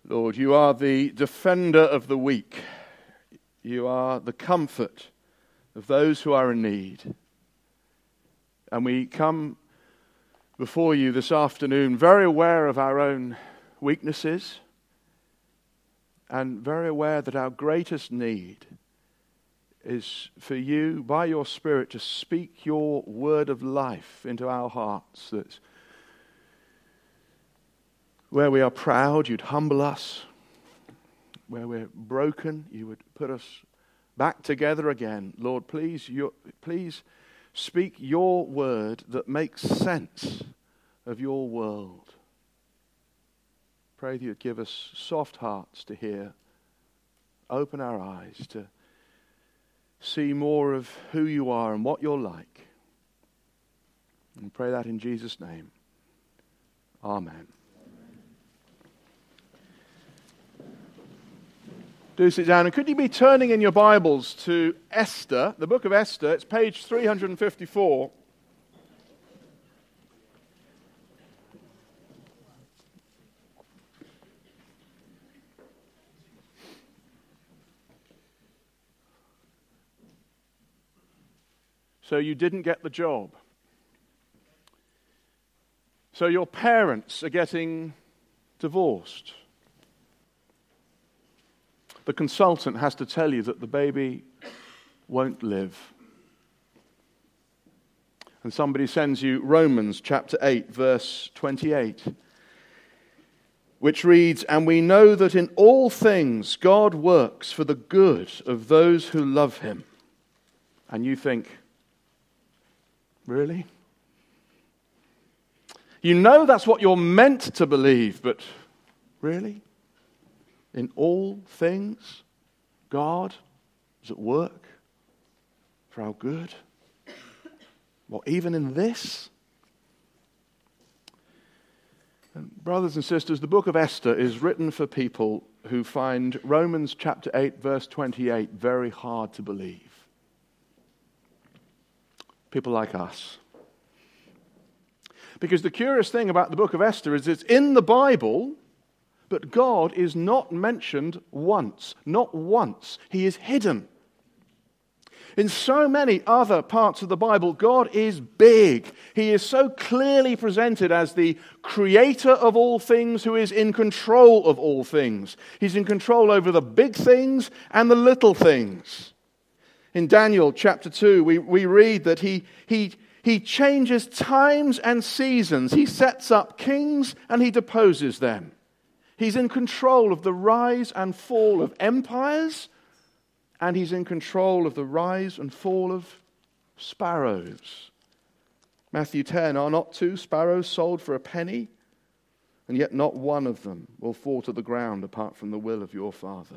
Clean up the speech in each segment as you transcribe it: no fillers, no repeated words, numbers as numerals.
Lord, you are the defender of the weak. You are the comfort of those who are in need. And we come before you this afternoon very aware of our own weaknesses and very aware that our greatest need is for you, by your Spirit, to speak your word of life into our hearts, that where we are proud, you'd humble us. Where we're broken, you would put us back together again. Lord, please speak your word that makes sense of your world. Pray that you'd give us soft hearts to hear, open our eyes to see more of who you are and what you're like. And pray that in Jesus' name. Amen. Do sit down. And could you be turning in your Bibles to Esther, the book of Esther? It's page 354. So you didn't get the job. So your parents are getting divorced. The consultant has to tell you that the baby won't live. And somebody sends you Romans chapter 8, verse 28, which reads, "And we know that in all things God works for the good of those who love him." And you think, really? You know that's what you're meant to believe, but really? In all things, God is at work for our good. Well, even in this? And brothers and sisters, the book of Esther is written for people who find Romans chapter 8, verse 28 very hard to believe. People like us. Because the curious thing about the book of Esther is it's in the Bible, but God is not mentioned once. Not once. He is hidden. In so many other parts of the Bible, God is big. He is so clearly presented as the creator of all things who is in control of all things. He's in control over the big things and the little things. In Daniel chapter 2, we read that he changes times and seasons. He sets up kings and he deposes them. He's in control of the rise and fall of empires, and he's in control of the rise and fall of sparrows. Matthew 10, "Are not 2 sparrows sold for a penny? And yet not one of them will fall to the ground apart from the will of your Father."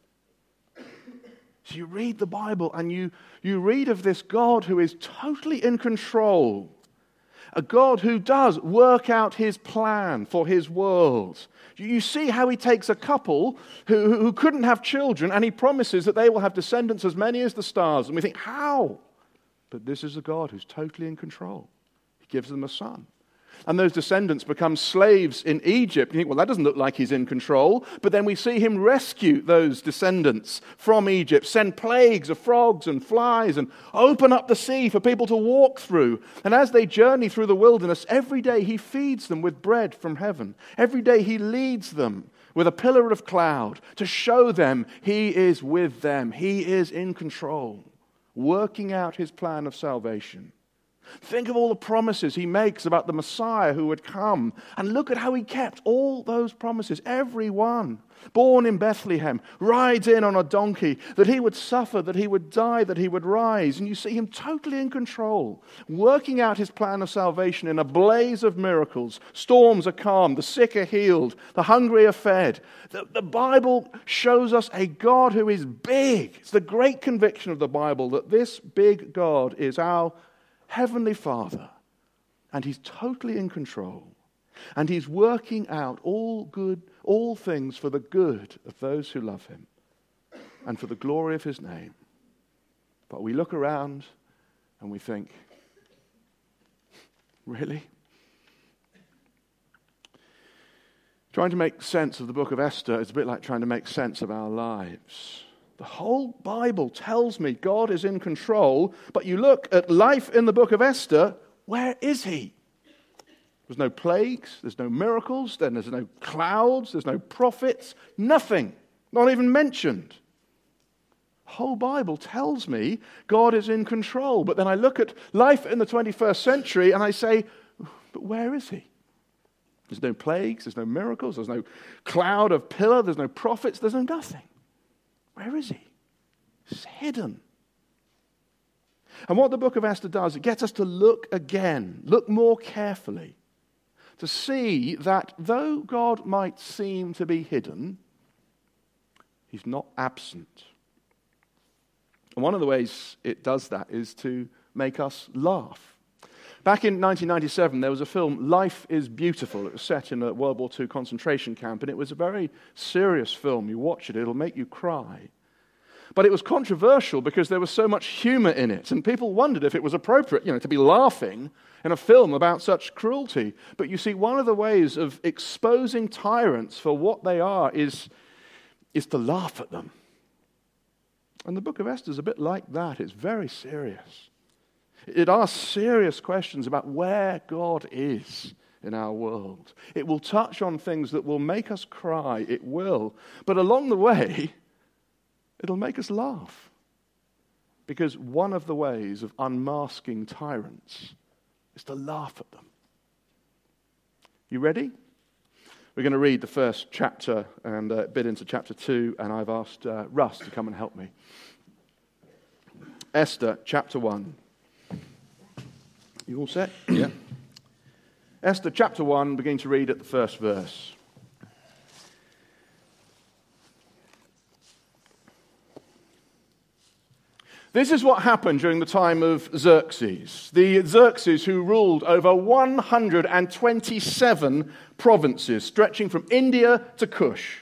So you read the Bible and you read of this God who is totally in control. A God who does work out his plan for his world. You see how he takes a couple who couldn't have children and he promises that they will have descendants as many as the stars. And we think, how? But this is a God who's totally in control. He gives them a son. And those descendants become slaves in Egypt. You think, well, that doesn't look like he's in control. But then we see him rescue those descendants from Egypt, send plagues of frogs and flies, and open up the sea for people to walk through. And as they journey through the wilderness, every day he feeds them with bread from heaven. Every day he leads them with a pillar of cloud to show them he is with them. He is in control, working out his plan of salvation. Think of all the promises he makes about the Messiah who would come. And look at how he kept all those promises. Every one. Born in Bethlehem, rides in on a donkey, that he would suffer, that he would die, that he would rise. And you see him totally in control, working out his plan of salvation in a blaze of miracles. Storms are calmed, the sick are healed, the hungry are fed. The Bible shows us a God who is big. It's the great conviction of the Bible that this big God is our Heavenly Father, and he's totally in control, and he's working out all things for the good of those who love him and for the glory of his name. But we look around and we think, really? Trying to make sense of the book of Esther is a bit like trying to make sense of our lives. The whole Bible tells me God is in control, but you look at life in the book of Esther, where is he? There's no plagues, there's no miracles, then there's no clouds, there's no prophets, nothing, not even mentioned. The whole Bible tells me God is in control, but then I look at life in the 21st century and I say, but where is he? There's no plagues, there's no miracles, there's no cloud of pillar, there's no prophets, there's no nothing. Where is he? He's hidden. And what the book of Esther does, it gets us to look again, look more carefully, to see that though God might seem to be hidden, he's not absent. And one of the ways it does that is to make us laugh. Back in 1997, there was a film, Life is Beautiful. It was set in a World War II concentration camp, and it was a very serious film. You watch it, it'll make you cry. But it was controversial because there was so much humor in it, and people wondered if it was appropriate, to be laughing in a film about such cruelty. But you see, one of the ways of exposing tyrants for what they are is to laugh at them. And the book of Esther is a bit like that. It's very serious. It asks serious questions about where God is in our world. It will touch on things that will make us cry. It will. But along the way, it'll make us laugh. Because one of the ways of unmasking tyrants is to laugh at them. You ready? We're going to read the first chapter and a bit into chapter 2, and I've asked Russ to come and help me. Esther, chapter 1. You all set? Yeah. Esther, chapter 1, begin to read at the first verse. This is what happened during the time of Xerxes. The Xerxes who ruled over 127 provinces, stretching from India to Kush.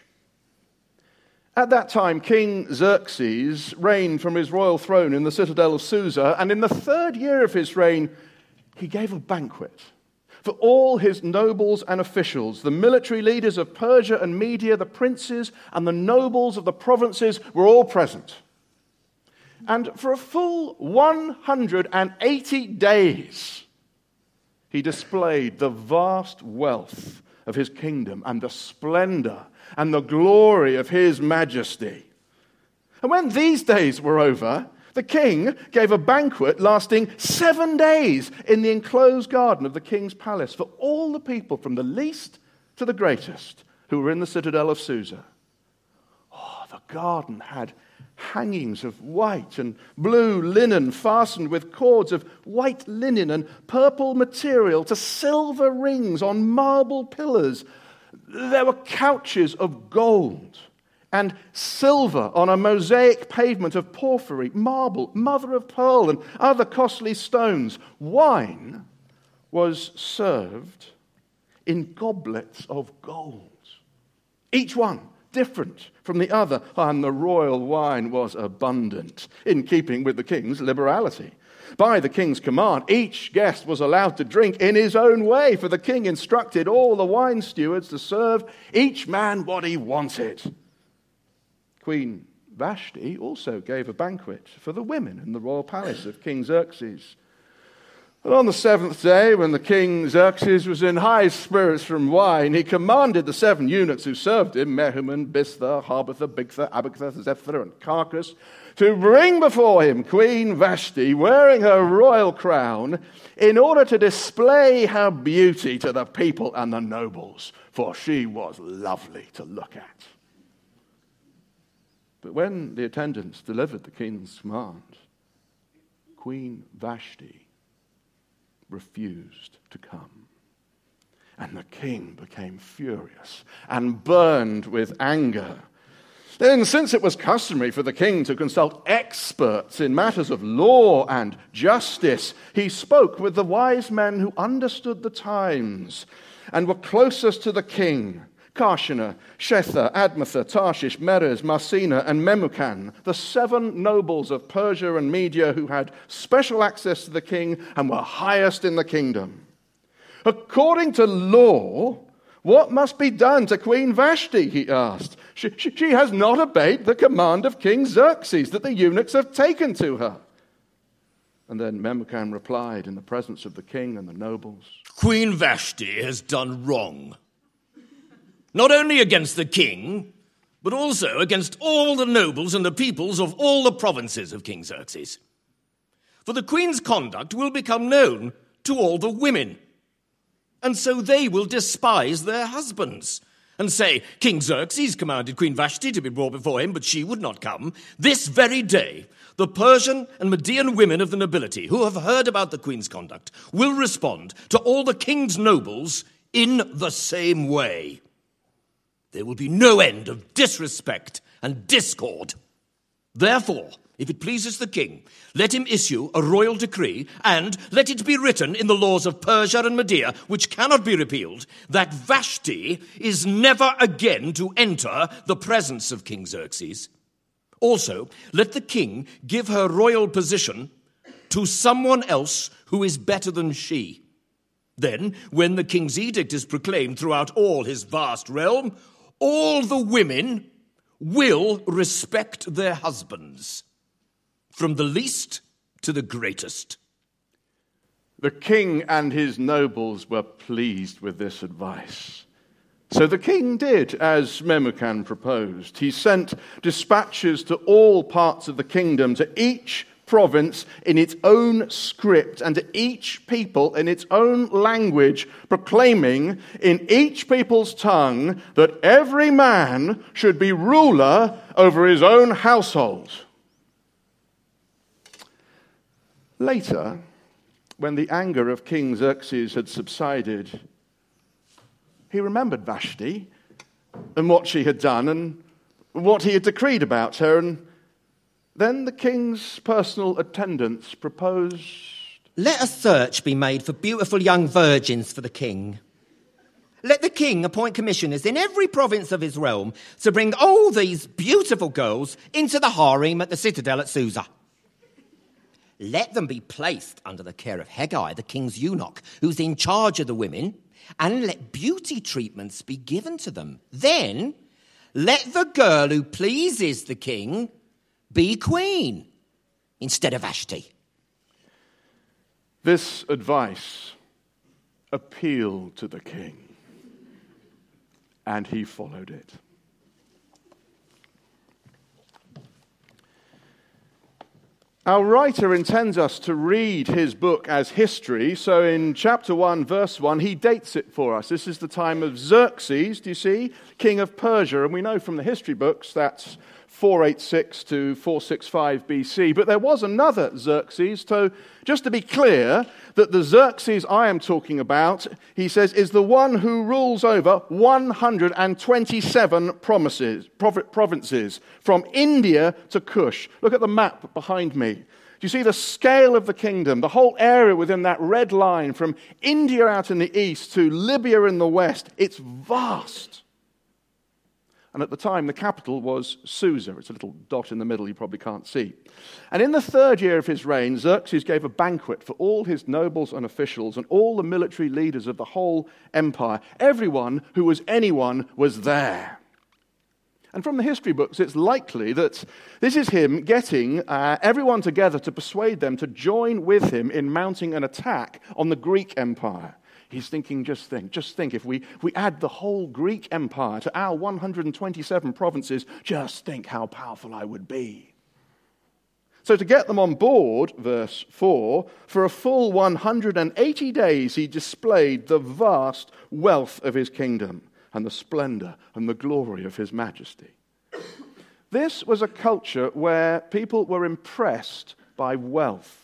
At that time, King Xerxes reigned from his royal throne in the citadel of Susa, and in the 3rd year of his reign, he gave a banquet for all his nobles and officials. The military leaders of Persia and Media, the princes and the nobles of the provinces were all present. And for a full 180 days, he displayed the vast wealth of his kingdom and the splendor and the glory of his majesty. And when these days were over, the king gave a banquet lasting 7 days in the enclosed garden of the king's palace for all the people from the least to the greatest who were in the citadel of Susa. Oh, the garden had hangings of white and blue linen fastened with cords of white linen and purple material to silver rings on marble pillars. There were couches of gold and silver on a mosaic pavement of porphyry, marble, mother of pearl, and other costly stones. Wine was served in goblets of gold, each one different from the other, and the royal wine was abundant, in keeping with the king's liberality. By the king's command, each guest was allowed to drink in his own way, for the king instructed all the wine stewards to serve each man what he wanted. Queen Vashti also gave a banquet for the women in the royal palace of King Xerxes. And on the 7th day, when the king Xerxes was in high spirits from wine, he commanded the 7 eunuchs who served him, Mehuman, Biztha, Harbitha, Bigtha, Abagtha, Zephyr, and Carcass, to bring before him Queen Vashti, wearing her royal crown, in order to display her beauty to the people and the nobles, for she was lovely to look at. But when the attendants delivered the king's command, Queen Vashti refused to come. And the king became furious and burned with anger. Then, since it was customary for the king to consult experts in matters of law and justice, he spoke with the wise men who understood the times and were closest to the king: Karshena, Shetha, Admatha, Tarshish, Meres, Marsina, and Memucan, the 7 nobles of Persia and Media who had special access to the king and were highest in the kingdom. According to law, What must be done to Queen Vashti, he asked. She has not obeyed the command of King Xerxes that the eunuchs have taken to her. And then Memucan replied in the presence of the king and the nobles, Queen Vashti has done wrong, not only against the king, but also against all the nobles and the peoples of all the provinces of King Xerxes. For the queen's conduct will become known to all the women, and so they will despise their husbands and say, King Xerxes commanded Queen Vashti to be brought before him, but she would not come. This very day, the Persian and Median women of the nobility who have heard about the queen's conduct will respond to all the king's nobles in the same way. There will be no end of disrespect and discord. Therefore, if it pleases the king, let him issue a royal decree, and let it be written in the laws of Persia and Media, which cannot be repealed, that Vashti is never again to enter the presence of King Xerxes. Also, let the king give her royal position to someone else who is better than she. Then, when the king's edict is proclaimed throughout all his vast realm, all the women will respect their husbands, from the least to the greatest. The king and his nobles were pleased with this advice. So the king did as Memucan proposed. He sent dispatches to all parts of the kingdom, to each province in its own script, and to each people in its own language, proclaiming in each people's tongue that every man should be ruler over his own household. Later, when the anger of King Xerxes had subsided, he remembered Vashti and what she had done and what he had decreed about her. And then the king's personal attendants proposed, let a search be made for beautiful young virgins for the king. Let the king appoint commissioners in every province of his realm to bring all these beautiful girls into the harem at the citadel at Susa. Let them be placed under the care of Hegai, the king's eunuch, who's in charge of the women, and let beauty treatments be given to them. Then, let the girl who pleases the king be queen instead of Vashti. This advice appealed to the king, and he followed it. Our writer intends us to read his book as history, so in chapter 1, verse 1, he dates it for us. This is the time of Xerxes, do you see, king of Persia, and we know from the history books that's 486 to 465 BC. But there was another Xerxes, so just to be clear, that the Xerxes I am talking about, he says, is the one who rules over 127 provinces, from India to Kush. Look at the map behind me. Do you see the scale of the kingdom, the whole area within that red line, from India out in the east to Libya in the west? It's vast. And at the time, the capital was Susa. It's a little dot in the middle you probably can't see. And in the third year of his reign, Xerxes gave a banquet for all his nobles and officials and all the military leaders of the whole empire. Everyone who was anyone was there. And from the history books, it's likely that this is him getting everyone together to persuade them to join with him in mounting an attack on the Greek Empire. He's thinking, just think, if we add the whole Greek Empire to our 127 provinces, just think how powerful I would be. So to get them on board, verse 4, for a full 180 days he displayed the vast wealth of his kingdom and the splendor and the glory of his majesty. This was a culture where people were impressed by wealth.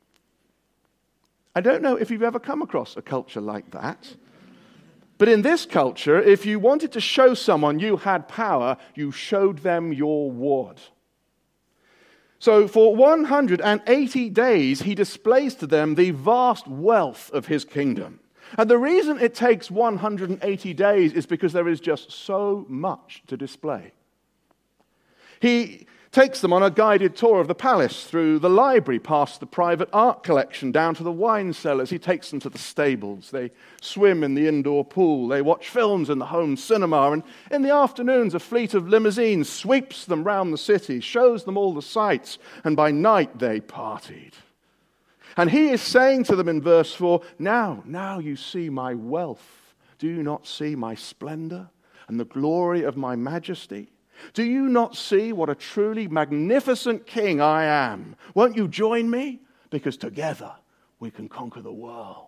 I don't know if you've ever come across a culture like that. But in this culture, if you wanted to show someone you had power, you showed them your ward. So for 180 days, he displays to them the vast wealth of his kingdom. And the reason it takes 180 days is because there is just so much to display. He takes them on a guided tour of the palace, through the library, past the private art collection, down to the wine cellars. He takes them to the stables. They swim in the indoor pool. They watch films in the home cinema. And in the afternoons, a fleet of limousines sweeps them round the city, shows them all the sights, and by night they partied. And he is saying to them in verse 4, now you see my wealth. Do you not see my splendor and the glory of my majesty? Do you not see what a truly magnificent king I am? Won't you join me? Because together we can conquer the world.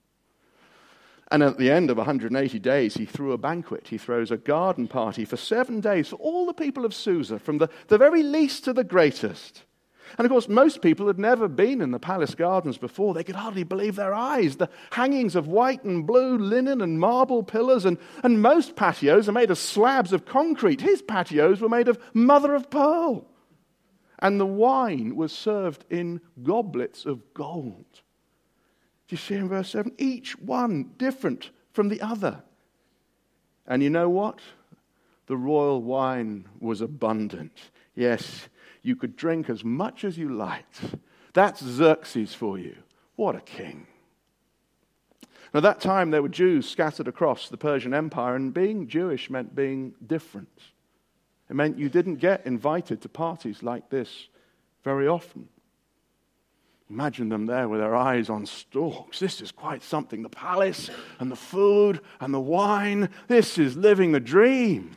And at the end of 180 days, he threw a banquet. He throws a garden party for 7 days for all the people of Susa, from the very least to the greatest. And of course, most people had never been in the palace gardens before. They could hardly believe their eyes. The hangings of white and blue linen and marble pillars, and most patios are made of slabs of concrete. His patios were made of mother of pearl. And the wine was served in goblets of gold. Do you see in verse 7? Each one different from the other. And you know what? The royal wine was abundant. Yes, you could drink as much as you liked. That's Xerxes for you. What a king. Now, at that time, there were Jews scattered across the Persian Empire, and being Jewish meant being different. It meant you didn't get invited to parties like this very often. Imagine them there with their eyes on stalks. This is quite something. The palace and the food and the wine. This is living the dream.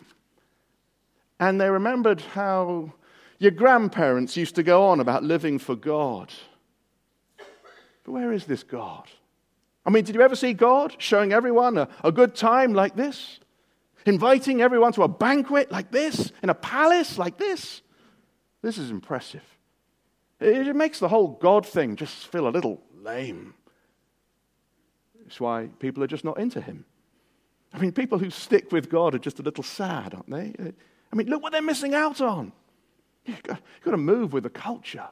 And they remembered how your grandparents used to go on about living for God. But where is this God? I mean, did you ever see God showing everyone a good time like this? Inviting everyone to a banquet like this? In a palace like this? This is impressive. It makes the whole God thing just feel a little lame. It's why people are just not into him. I mean, people who stick with God are just a little sad, aren't they? I mean, look what they're missing out on. You've got to move with the culture.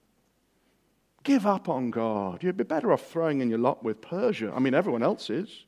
Give up on God. You'd be better off throwing in your lot with Persia. I mean, everyone else is.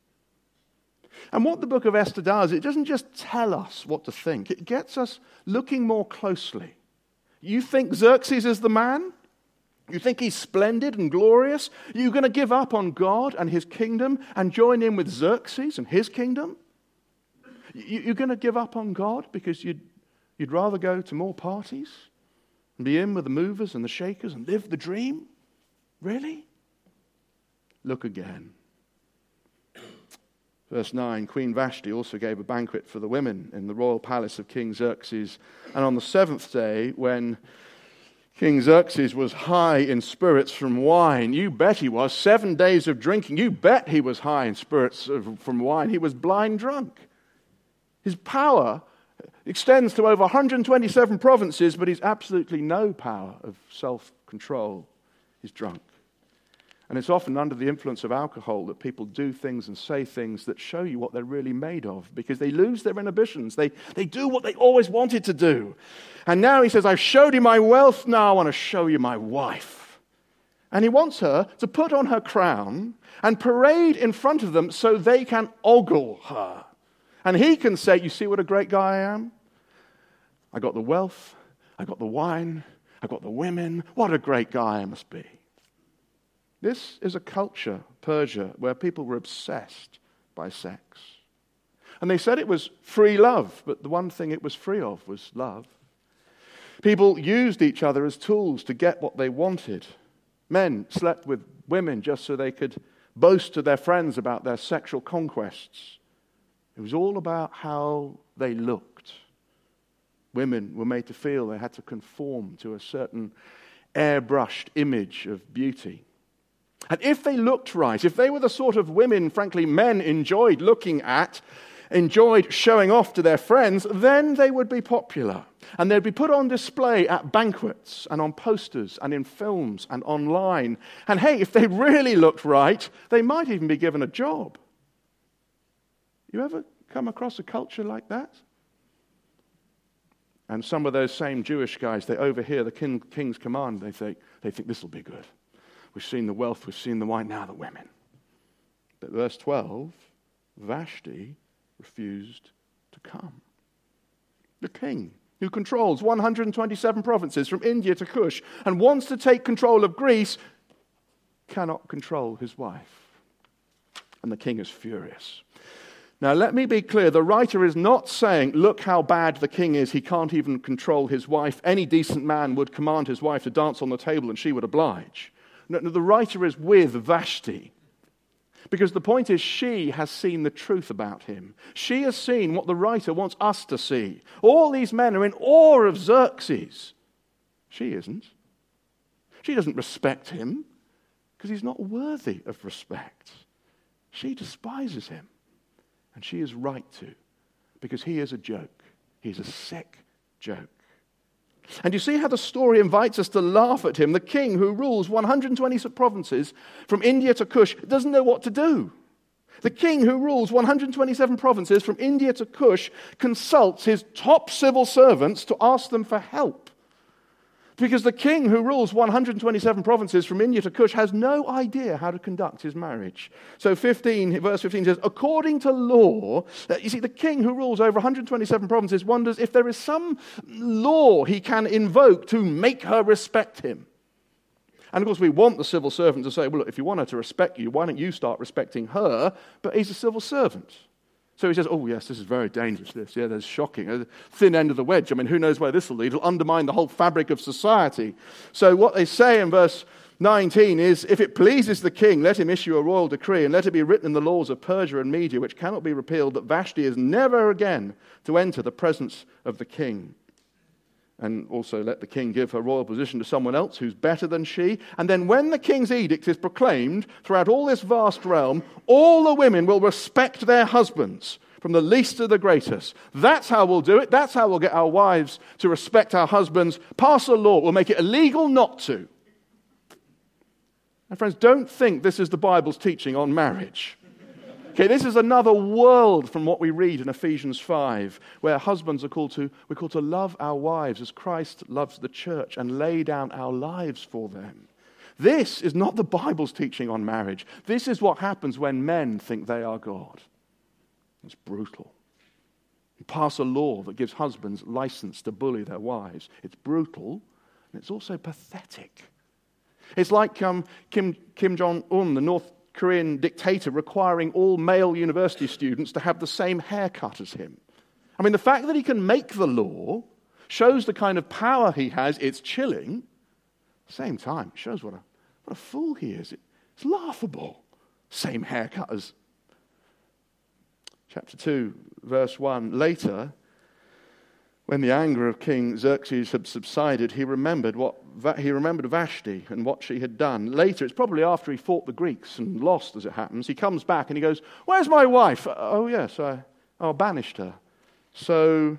And what the book of Esther does, it doesn't just tell us what to think. It gets us looking more closely. You think Xerxes is the man? You think he's splendid and glorious? You're going to give up on God and his kingdom and join in with Xerxes and his kingdom? You're going to give up on God because you'd rather go to more parties and be in with the movers and the shakers and live the dream? Really? Look again. Verse 9, Queen Vashti also gave a banquet for the women in the royal palace of King Xerxes. And on the 7th day, when King Xerxes was high in spirits from wine, you bet he was, 7 days of drinking, you bet he was high in spirits from wine. He was blind drunk. His power extends to over 127 provinces, but he's absolutely no power of self-control. He's drunk. And it's often under the influence of alcohol that people do things and say things that show you what they're really made of, because they lose their inhibitions. They do what they always wanted to do. And now he says, I've showed you my wealth, now I want to show you my wife. And he wants her to put on her crown and parade in front of them so they can ogle her. And he can say, you see what a great guy I am? I got the wealth, I got the wine, I got the women. What a great guy I must be. This is a culture, Persia, where people were obsessed by sex. And they said it was free love, but the one thing it was free of was love. People used each other as tools to get what they wanted. Men slept with women just so they could boast to their friends about their sexual conquests. It was all about how they looked. Women were made to feel they had to conform to a certain airbrushed image of beauty. And if they looked right, if they were the sort of women, frankly, men enjoyed looking at, enjoyed showing off to their friends, then they would be popular. And they'd be put on display at banquets and on posters and in films and online. And hey, if they really looked right, they might even be given a job. You ever come across a culture like that? And some of those same Jewish guys, they overhear the king's command. They think this will be good. We've seen the wealth, we've seen the wine, now the women. But verse 12, Vashti refused to come. The king who controls 127 provinces from India to Kush and wants to take control of Greece, cannot control his wife. And the king is furious. Now, let me be clear. The writer is not saying, look how bad the king is. He can't even control his wife. Any decent man would command his wife to dance on the table and she would oblige. No, the writer is with Vashti. Because the point is, she has seen the truth about him. She has seen what the writer wants us to see. All these men are in awe of Xerxes. She isn't. She doesn't respect him because he's not worthy of respect. She despises him. And she is right to, because he is a joke. He's a sick joke. And you see how the story invites us to laugh at him. The king who rules 120 provinces from India to Kush doesn't know what to do. The king who rules 127 provinces from India to Kush consults his top civil servants to ask them for help. Because the king who rules 127 provinces from India to Kush has no idea how to conduct his marriage. So verse 15 says, according to law, you see, the king who rules over 127 provinces wonders if there is some law he can invoke to make her respect him. And of course, we want the civil servant to say, well, look, if you want her to respect you, why don't you start respecting her? But he's a civil servant. So he says, oh, yes, this is very dangerous, this. Yeah, that's shocking. A thin end of the wedge. I mean, who knows where this will lead? It'll undermine the whole fabric of society. So what they say in verse 19 is, if it pleases the king, let him issue a royal decree, and let it be written in the laws of Persia and Media, which cannot be repealed, that Vashti is never again to enter the presence of the king. And also let the king give her royal position to someone else who's better than she. And then when the king's edict is proclaimed throughout all this vast realm, all the women will respect their husbands, from the least to the greatest. That's how we'll do it. That's how we'll get our wives to respect our husbands. Pass a law. We'll make it illegal not to. And friends, don't think this is the Bible's teaching on marriage. Okay, this is another world from what we read in Ephesians 5, where husbands we're called to love our wives as Christ loves the church and lay down our lives for them. This is not the Bible's teaching on marriage. This is what happens when men think they are God. It's brutal. You pass a law that gives husbands license to bully their wives. It's brutal, and it's also pathetic. It's like Kim Jong-un, the North Korean dictator, requiring all male university students to have the same haircut as him. I mean, the fact that he can make the law shows the kind of power he has. It's chilling. At the same time, it shows what a fool he is. It's laughable. Same haircut as... Chapter 2, verse 1. Later, when the anger of King Xerxes had subsided, he remembered Vashti and what she had done. Later, it's probably after he fought the Greeks and lost, as it happens, he comes back and he goes, where's my wife? Oh, yes, I banished her. So,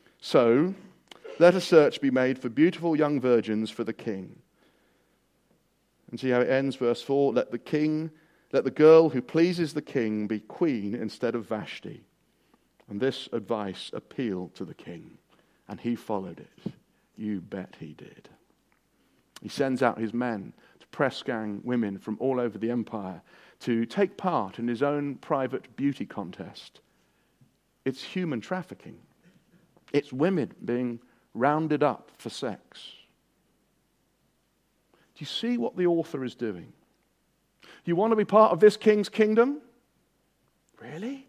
let a search be made for beautiful young virgins for the king. And see how it ends, verse 4. Let the girl who pleases the king be queen instead of Vashti. And this advice appealed to the king, and he followed it. You bet he did. He sends out his men to press gang women from all over the empire to take part in his own private beauty contest. It's human trafficking. It's women being rounded up for sex. Do you see what the author is doing? You want to be part of this king's kingdom? Really?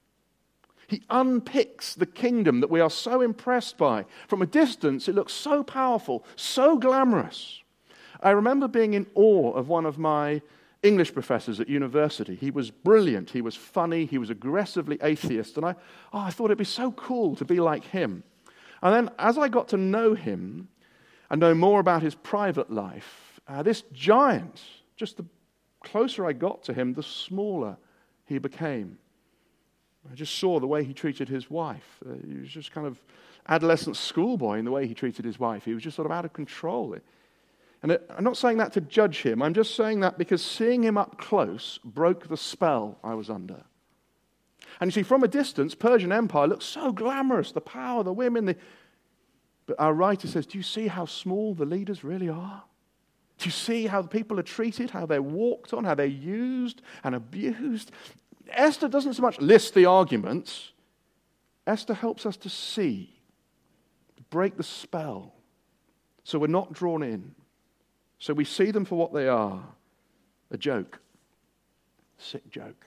He unpicks the kingdom that we are so impressed by. From a distance, it looks so powerful, so glamorous. I remember being in awe of one of my English professors at university. He was brilliant, he was funny, he was aggressively atheist, and I thought it'd be so cool to be like him. And then as I got to know him and know more about his private life, this giant, just the closer I got to him, the smaller he became. I just saw the way he treated his wife. He was just kind of adolescent schoolboy in the way he treated his wife. He was just sort of out of control. And I'm not saying that to judge him. I'm just saying that because seeing him up close broke the spell I was under. And you see, from a distance, Persian Empire looks so glamorous. The power, the women. But our writer says, do you see how small the leaders really are? Do you see how the people are treated, how they're walked on, how they're used and abused? Esther doesn't so much list the arguments. Esther helps us to see the break the spell so we're not drawn in, so we see them for what they are, a joke, a sick joke.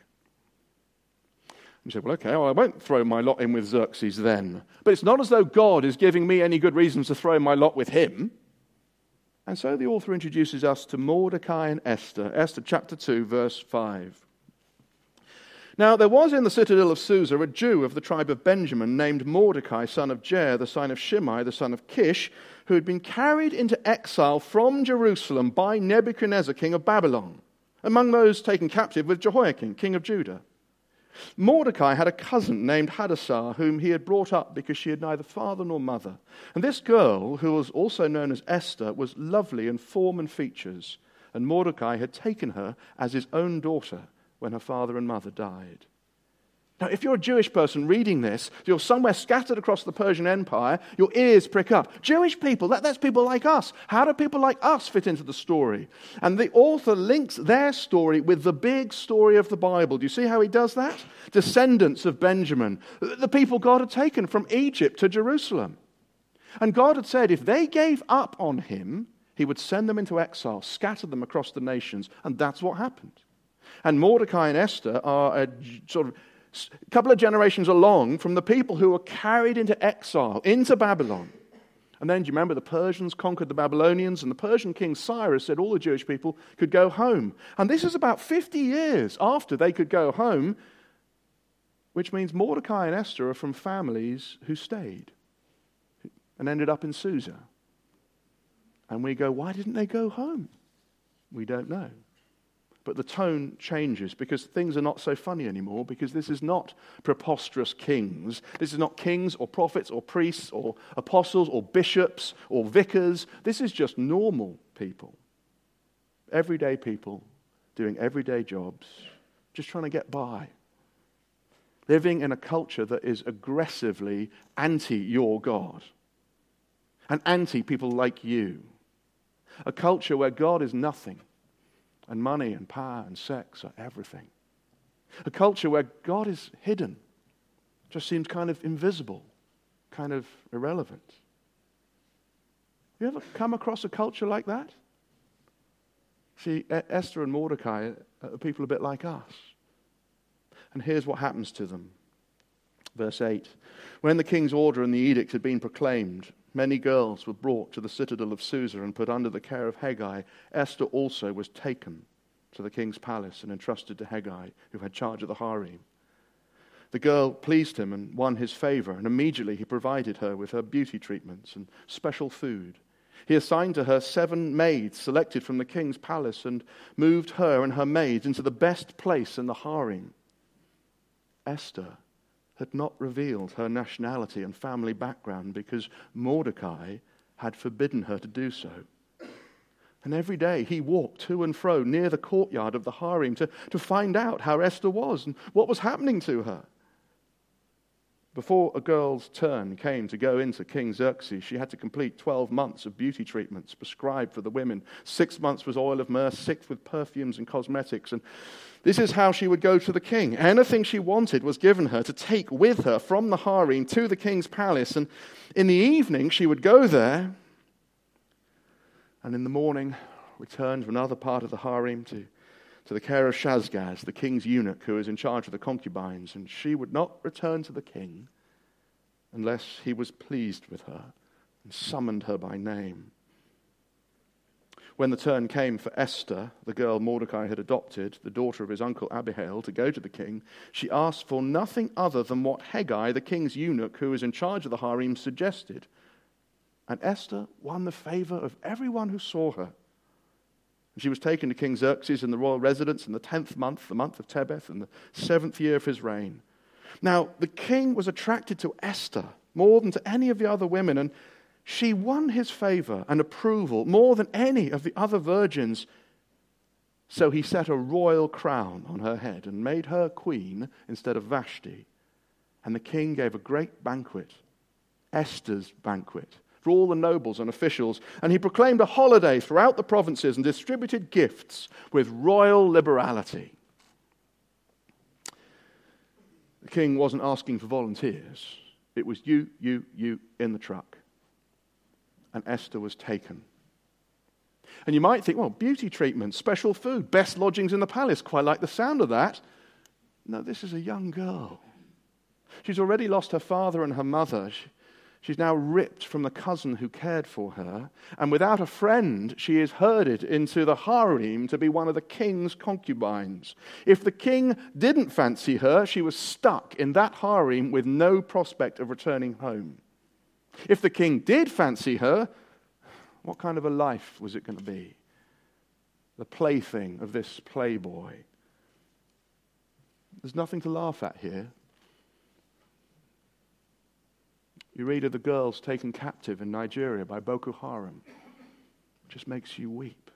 You say, well, okay, I won't throw my lot in with Xerxes then. But it's not as though God is giving me any good reasons to throw my lot with him. And so the author introduces us to Mordecai and Esther. Esther chapter 2, verse 5. Now there was in the citadel of Susa a Jew of the tribe of Benjamin named Mordecai, son of Jair, the son of Shimei, the son of Kish, who had been carried into exile from Jerusalem by Nebuchadnezzar, king of Babylon, among those taken captive with Jehoiakim, king of Judah. Mordecai had a cousin named Hadassah, whom he had brought up because she had neither father nor mother. And this girl, who was also known as Esther, was lovely in form and features, and Mordecai had taken her as his own daughter when her father and mother died. Now, if you're a Jewish person reading this, you're somewhere scattered across the Persian Empire, your ears prick up. Jewish people, that's people like us. How do people like us fit into the story? And the author links their story with the big story of the Bible. Do you see how he does that? Descendants of Benjamin, the people God had taken from Egypt to Jerusalem. And God had said if they gave up on him, he would send them into exile, scatter them across the nations, and that's what happened. And Mordecai and Esther are a sort of couple of generations along from the people who were carried into exile, into Babylon. And then, do you remember, the Persians conquered the Babylonians, and the Persian king Cyrus said all the Jewish people could go home. And this is about 50 years after they could go home, which means Mordecai and Esther are from families who stayed and ended up in Susa. And we go, why didn't they go home? We don't know. But the tone changes because things are not so funny anymore, because this is not preposterous kings. This is not kings or prophets or priests or apostles or bishops or vicars. This is just normal people. Everyday people doing everyday jobs, just trying to get by. Living in a culture that is aggressively anti your God and anti people like you. A culture where God is nothing. And money and power and sex are everything. A culture where God is hidden, just seems kind of invisible, kind of irrelevant. You ever come across a culture like that? See, Esther and Mordecai are people a bit like us. And here's what happens to them. Verse 8. When the king's order and the edict had been proclaimed, many girls were brought to the citadel of Susa and put under the care of Hegai. Esther also was taken to the king's palace and entrusted to Hegai, who had charge of the harem. The girl pleased him and won his favor, and immediately he provided her with her beauty treatments and special food. He assigned to her 7 maids selected from the king's palace and moved her and her maids into the best place in the harem. Esther had not revealed her nationality and family background because Mordecai had forbidden her to do so. And every day he walked to and fro near the courtyard of the harem to find out how Esther was and what was happening to her. Before a girl's turn came to go into King Xerxes, she had to complete 12 months of beauty treatments prescribed for the women. 6 months was oil of myrrh, 6 with perfumes and cosmetics. And this is how she would go to the king. Anything she wanted was given her to take with her from the harem to the king's palace. And in the evening, she would go there, and in the morning, return to another part of the harem to the care of Shazgaz, the king's eunuch who was in charge of the concubines, and she would not return to the king unless he was pleased with her and summoned her by name. When the turn came for Esther, the girl Mordecai had adopted, the daughter of his uncle Abihail, to go to the king, she asked for nothing other than what Hegai, the king's eunuch who was in charge of the harem, suggested. And Esther won the favor of everyone who saw her. She was taken to King Xerxes in the royal residence in the 10th month, the month of Tebeth, in the 7th year of his reign. Now, the king was attracted to Esther more than to any of the other women, and she won his favor and approval more than any of the other virgins. So he set a royal crown on her head and made her queen instead of Vashti. And the king gave a great banquet, Esther's banquet, for all the nobles and officials, and he proclaimed a holiday throughout the provinces and distributed gifts with royal liberality. The king wasn't asking for volunteers. It was you in the truck. and Esther was taken. And you might think, well, beauty treatment, special food, best lodgings in the palace, quite like the sound of that. No, this is a young girl. She's already lost her father and her mother. She's now ripped from the cousin who cared for her. And without a friend, she is herded into the harem to be one of the king's concubines. If the king didn't fancy her, she was stuck in that harem with no prospect of returning home. If the king did fancy her, what kind of a life was it going to be? The plaything of this playboy. There's nothing to laugh at here. You read of the girls taken captive in Nigeria by Boko Haram. It just makes you weep.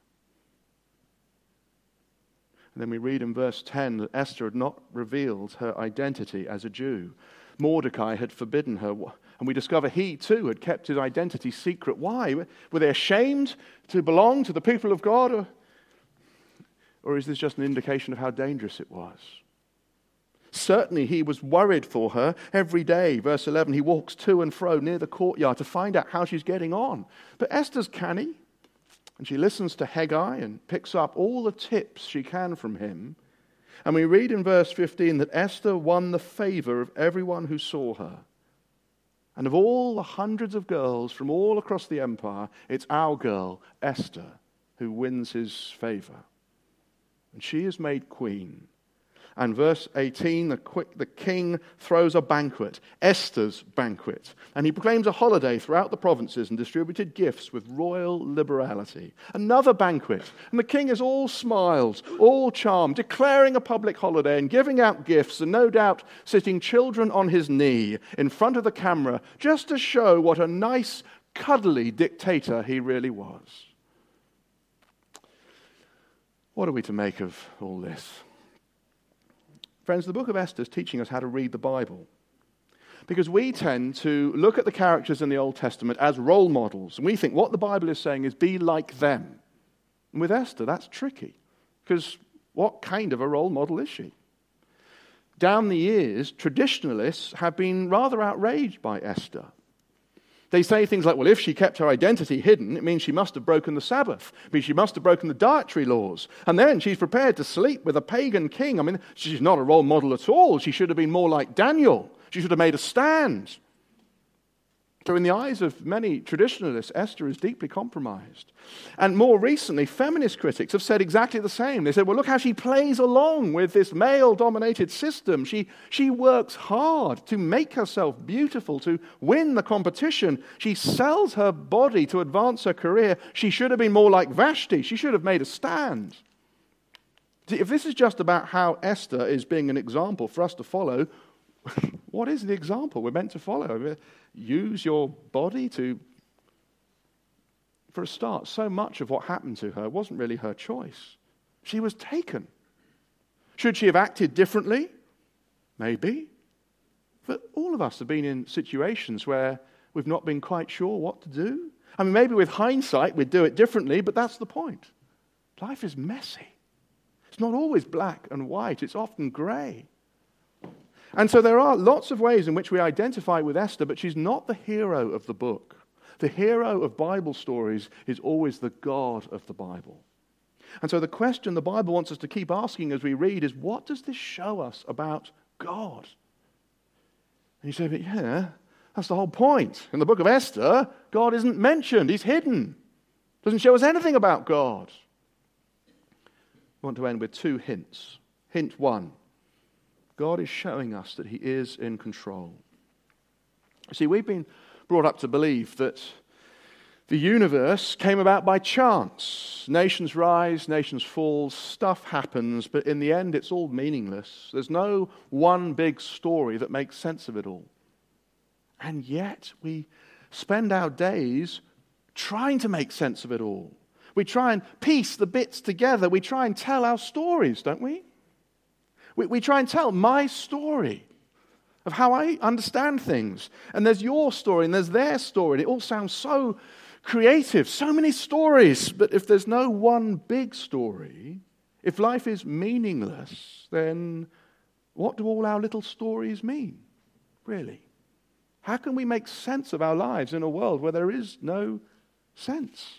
And then we read in verse 10 that Esther had not revealed her identity as a Jew. Mordecai had forbidden her. And we discover he too had kept his identity secret. Why? Were they ashamed to belong to the people of God? Or is this just an indication of how dangerous it was? Certainly he was worried for her every day. Verse 11, he walks to and fro near the courtyard to find out how she's getting on. But Esther's canny, and she listens to Haggai and picks up all the tips she can from him. And we read in verse 15 that Esther won the favor of everyone who saw her. And of all the hundreds of girls from all across the empire, it's our girl, Esther, who wins his favor. And she is made queen. And verse 18, the king throws a banquet, Esther's banquet. And he proclaims a holiday throughout the provinces and distributed gifts with royal liberality. Another banquet. And the king is all smiles, all charm, declaring a public holiday and giving out gifts and no doubt sitting children on his knee in front of the camera just to show what a nice, cuddly dictator he really was. What are we to make of all this? Friends, the book of Esther is teaching us how to read the Bible. Because we tend to look at the characters in the Old Testament as role models. And we think what the Bible is saying is be like them. And with Esther, that's tricky. Because what kind of a role model is she? Down the years, traditionalists have been rather outraged by Esther. They say things like, well, if she kept her identity hidden, it means she must have broken the Sabbath. It means she must have broken the dietary laws. And then she's prepared to sleep with a pagan king. I mean, she's not a role model at all. She should have been more like Daniel. She should have made a stand. So in the eyes of many traditionalists, Esther is deeply compromised. And more recently, feminist critics have said exactly the same. They said, well, look how she plays along with this male-dominated system. She works hard to make herself beautiful, to win the competition. She sells her body to advance her career. She should have been more like Vashti. She should have made a stand. See, if this is just about how Esther is being an example for us to follow, what is the example we're meant to follow? Use your body to... For a start, so much of what happened to her wasn't really her choice. She was taken. Should she have acted differently? Maybe. But all of us have been in situations where we've not been quite sure what to do. I mean, maybe with hindsight we'd do it differently, but that's the point. Life is messy. It's not always black and white. It's often grey. And so there are lots of ways in which we identify with Esther, but she's not the hero of the book. The hero of Bible stories is always the God of the Bible. And so the question the Bible wants us to keep asking as we read is, what does this show us about God? And you say, but yeah, that's the whole point. In the book of Esther, God isn't mentioned. He's hidden. Doesn't show us anything about God. I want to end with two hints. Hint one. God is showing us that he is in control. See, we've been brought up to believe that the universe came about by chance. Nations rise, nations fall, stuff happens, but in the end it's all meaningless. There's no one big story that makes sense of it all. And yet we spend our days trying to make sense of it all. We try and piece the bits together. We try and tell our stories, don't we? We try and tell my story of how I understand things. And there's your story and there's their story. And it all sounds so creative, so many stories. But if there's no one big story, if life is meaningless, then what do all our little stories mean, really? How can we make sense of our lives in a world where there is no sense.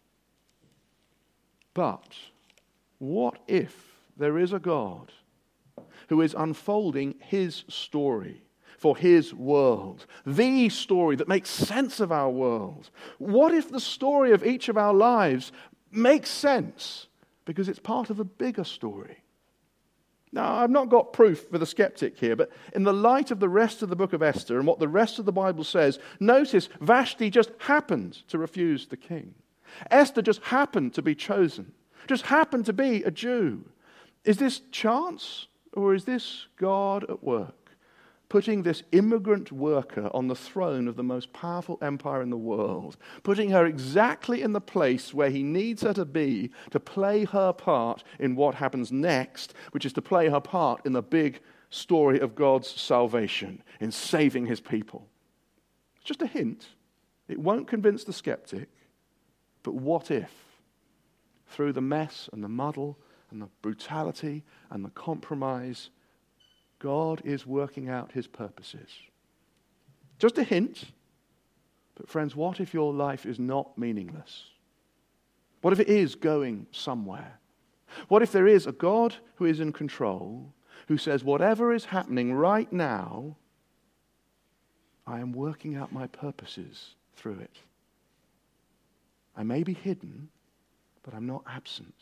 But what if there is a God who is unfolding his story for his world, the story that makes sense of our world? What if the story of each of our lives makes sense because it's part of a bigger story? Now, I've not got proof for the skeptic here, but in the light of the rest of the book of Esther and what the rest of the Bible says, notice Vashti just happened to refuse the king. Esther just happened to be chosen, just happened to be a Jew. Is this chance, or is this God at work, putting this immigrant worker on the throne of the most powerful empire in the world, putting her exactly in the place where he needs her to be to play her part in what happens next, which is to play her part in the big story of God's salvation, in saving his people? It's just a hint. It won't convince the skeptic. But what if, through the mess and the muddle and the brutality and the compromise, God is working out his purposes? Just a hint. But friends, what if your life is not meaningless? What if it is going somewhere? What if there is a God who is in control, who says, whatever is happening right now, I am working out my purposes through it. I may be hidden, but I'm not absent.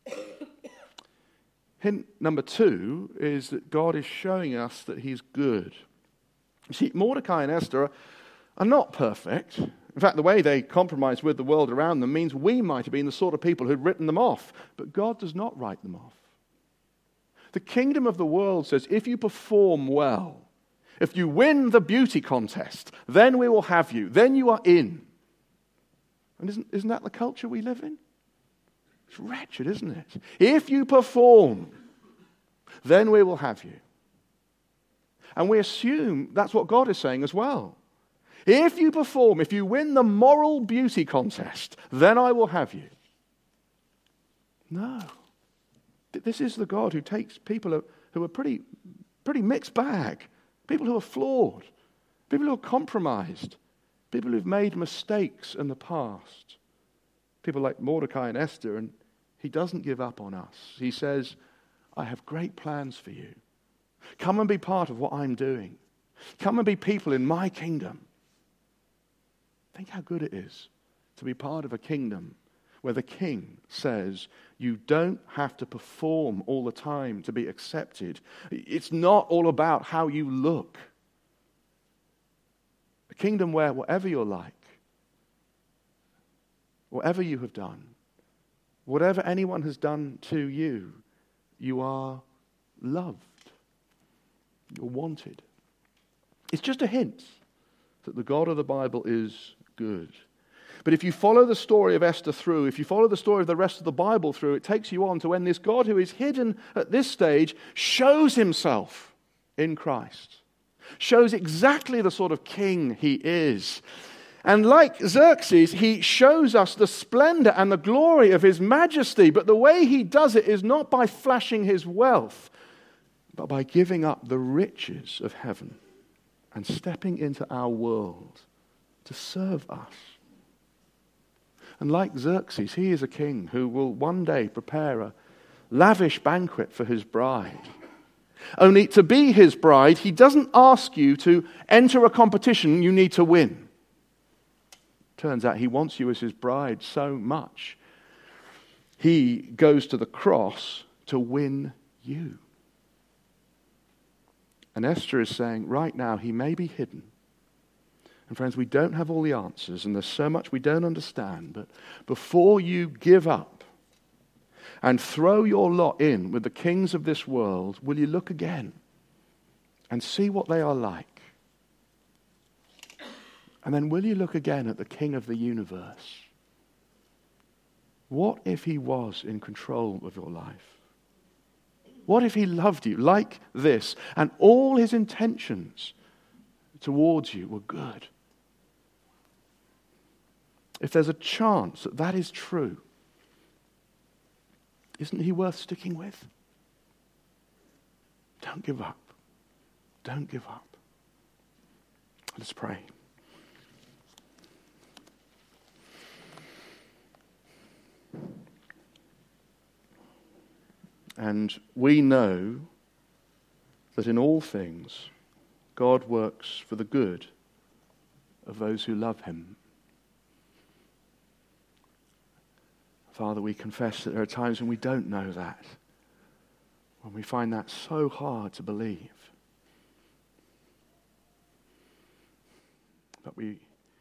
Hint number 2 is that God is showing us that he's good. You see, Mordecai and Esther are not perfect. In fact, the way they compromise with the world around them means we might have been the sort of people who'd written them off. But God does not write them off. The kingdom of the world says, if you perform well, if you win the beauty contest, then we will have you. Then you are in. And isn't that the culture we live in? It's wretched, isn't it? If you perform, then we will have you. And we assume that's what God is saying as well. If you perform, if you win the moral beauty contest, then I will have you. No. This is the God who takes people who are pretty mixed bag, people who are flawed, people who are compromised, people who've made mistakes in the past. People like Mordecai and Esther, and he doesn't give up on us. He says, I have great plans for you. Come and be part of what I'm doing. Come and be people in my kingdom. Think how good it is to be part of a kingdom where the king says, you don't have to perform all the time to be accepted. It's not all about how you look. A kingdom where whatever you're like, whatever you have done, whatever anyone has done to you, you are loved. You're wanted. It's just a hint that the God of the Bible is good. But if you follow the story of Esther through, if you follow the story of the rest of the Bible through, it takes you on to when this God who is hidden at this stage shows himself in Christ. Shows exactly the sort of king he is. And like Xerxes, he shows us the splendor and the glory of his majesty. But the way he does it is not by flashing his wealth, but by giving up the riches of heaven and stepping into our world to serve us. And like Xerxes, he is a king who will one day prepare a lavish banquet for his bride. Only to be his bride, he doesn't ask you to enter a competition you need to win. Turns out he wants you as his bride so much. He goes to the cross to win you. And Esther is saying, right now, he may be hidden. And friends, we don't have all the answers, and there's so much we don't understand. But before you give up and throw your lot in with the kings of this world, will you look again and see what they are like? And then will you look again at the King of the universe? What if he was in control of your life? What if he loved you like this, and all his intentions towards you were good? If there's a chance that that is true, isn't he worth sticking with? Don't give up. Don't give up. Let's pray. And we know that in all things, God works for the good of those who love him. Father, we confess that there are times when we don't know that, when we find that so hard to believe. But we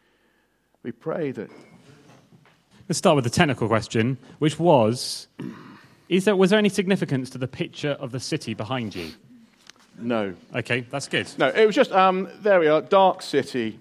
pray that... Let's start with the technical question, which was there any significance to the picture of the city behind you? No. Okay, that's good. No, it was just, there we are, dark city.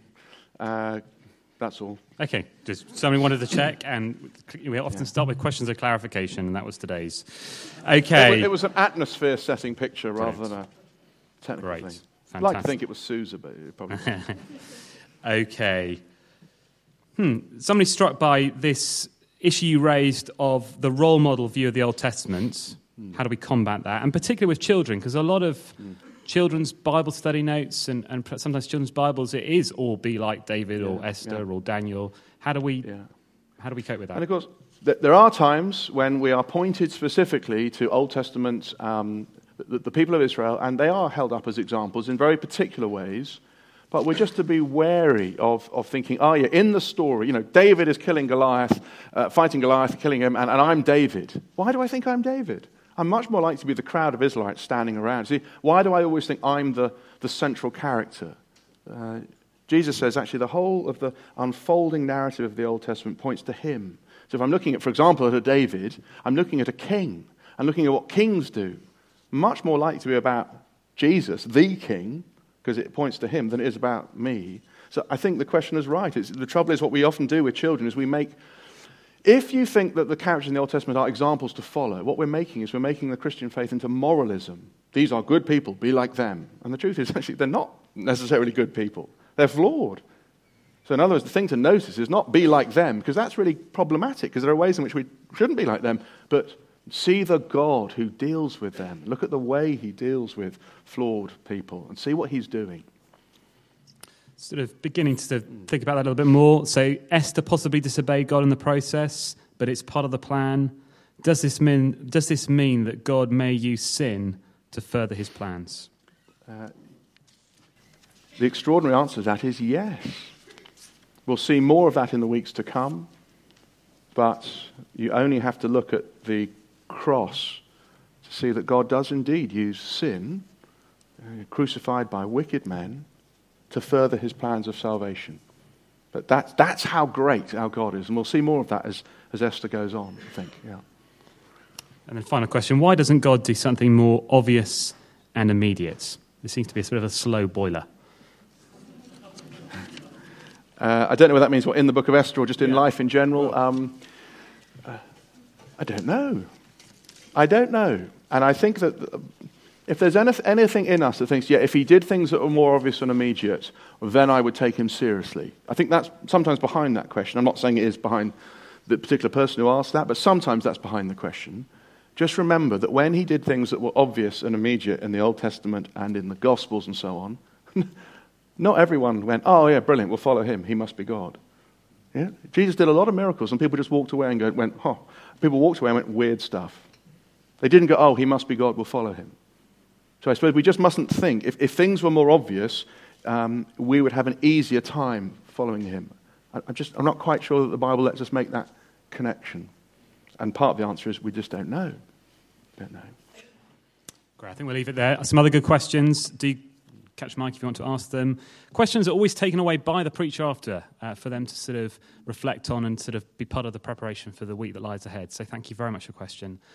That's all. Okay, just somebody wanted to check, and we often start with questions of clarification, and that was today's. Okay. It was an atmosphere-setting picture rather than a technical thing. Fantastic. I'd like to think it was Sousa, but it probably wasn't. Okay. Somebody struck by this issue you raised of the role model view of the Old Testament. How do we combat that? And particularly with children, because a lot of children's Bible study notes and sometimes children's Bibles, it is all be like David or Esther or Daniel. How do we cope with that? And of course, there are times when we are pointed specifically to Old Testament, the people of Israel, and they are held up as examples in very particular ways. But we're just to be wary of thinking, in the story, David is killing Goliath, fighting Goliath, killing him, and I'm David. Why do I think I'm David? I'm much more likely to be the crowd of Israelites standing around. See, why do I always think I'm the central character? Jesus says, actually, the whole of the unfolding narrative of the Old Testament points to him. So if I'm looking at, for example, at a David, I'm looking at a king. I'm looking at what kings do. Much more likely to be about Jesus, the king, because it points to him, than it is about me. So I think the question is right. The trouble is what we often do with children is we make... If you think that the characters in the Old Testament are examples to follow, what we're making the Christian faith into moralism. These are good people, be like them. And the truth is, actually, they're not necessarily good people. They're flawed. So in other words, the thing to notice is not be like them, because that's really problematic, because there are ways in which we shouldn't be like them, but see the God who deals with them. Look at the way he deals with flawed people and see what he's doing. Sort of beginning to think about that a little bit more. So Esther possibly disobeyed God in the process, but it's part of the plan. Does this mean that God may use sin to further his plans? The extraordinary answer to that is yes. We'll see more of that in the weeks to come, but you only have to look at the cross to see that God does indeed use sin, crucified by wicked men, to further his plans of salvation. But that's how great our God is, and we'll see more of that as Esther goes on, I think. Yeah. And then final question, why doesn't God do something more obvious and immediate? This seems to be a sort of a slow boiler. I don't know whether that means in the book of Esther or just in life in general. I don't know. And I think that if there's anything in us that thinks, if he did things that were more obvious and immediate, then I would take him seriously. I think that's sometimes behind that question. I'm not saying it is behind the particular person who asked that, but sometimes that's behind the question. Just remember that when he did things that were obvious and immediate in the Old Testament and in the Gospels and so on, not everyone went, brilliant, we'll follow him, he must be God. Yeah? Jesus did a lot of miracles and people just walked away and went, people walked away and went, weird stuff. They didn't go, he must be God, we'll follow him. So I suppose we just mustn't think, if things were more obvious, we would have an easier time following him. I'm not quite sure that the Bible lets us make that connection. And part of the answer is we just don't know. Great, I think we'll leave it there. Some other good questions. Do catch Mike if you want to ask them. Questions are always taken away by the preacher after for them to sort of reflect on and sort of be part of the preparation for the week that lies ahead. So thank you very much for your question.